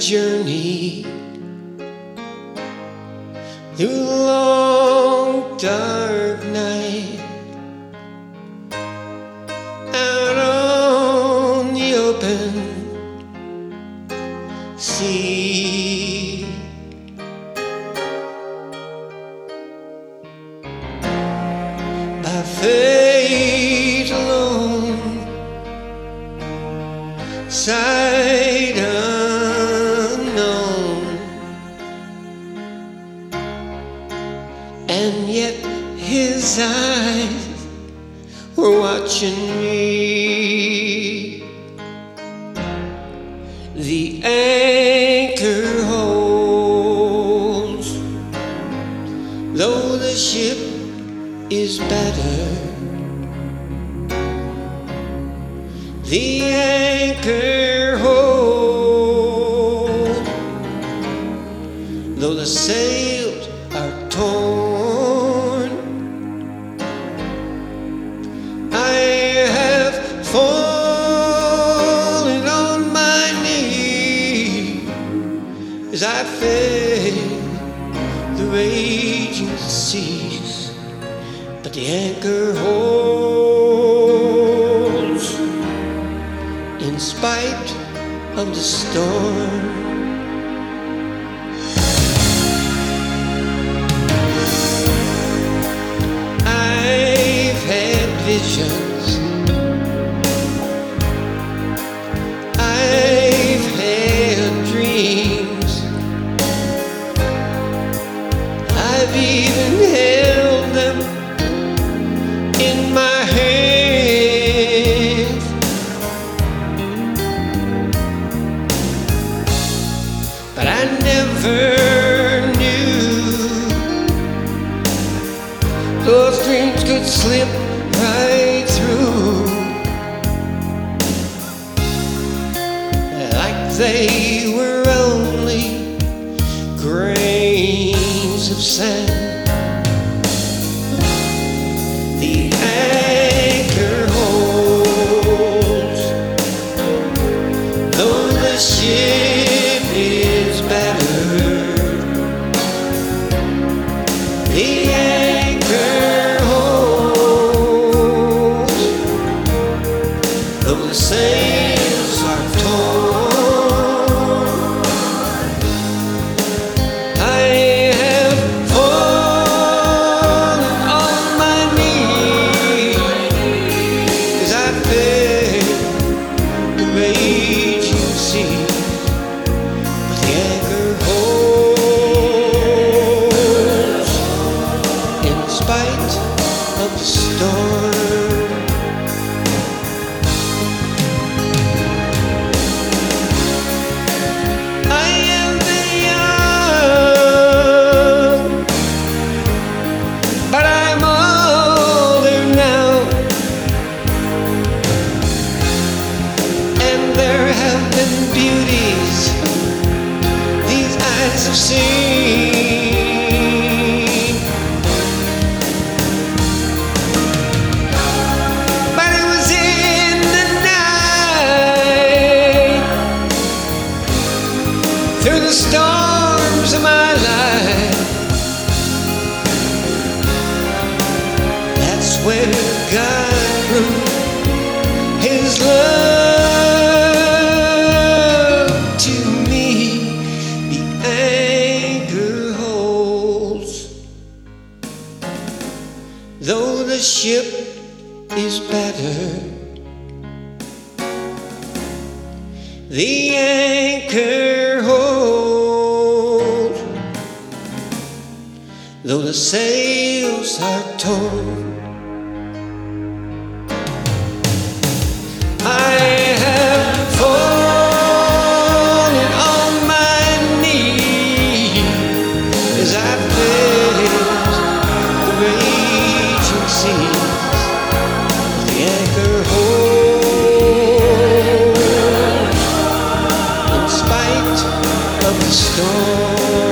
journey through a long dark night, out on the open sea. By faith alone, sight unknown, and yet his eyes were watching me. The anchor holds, though the ship is battered. The anchor holds, though the sails are torn. I have fallen on my knees as I face the raging seas, but the anchor holds in spite of the storm. I've had visions, I've had dreams, I've even held them in my hands. But I never knew those dreams could slip right through, like they were only grains of sand. The anchor holds, though the ship is battered. The anchor holds, though the sails are torn. I have fallen on my knees as I face the raging sea. The anchor holds in spite of the storm. I am very young, but I'm older now, and there have been beauties these eyes have seen. But it was in the night, through the storms of my life, that's where God proved his love to me. The anchor holds, though the ship is battered. The anchor holds, though the sails are torn. I have fallen on my knees as I face the raging seas. The anchor holds in spite of the storm.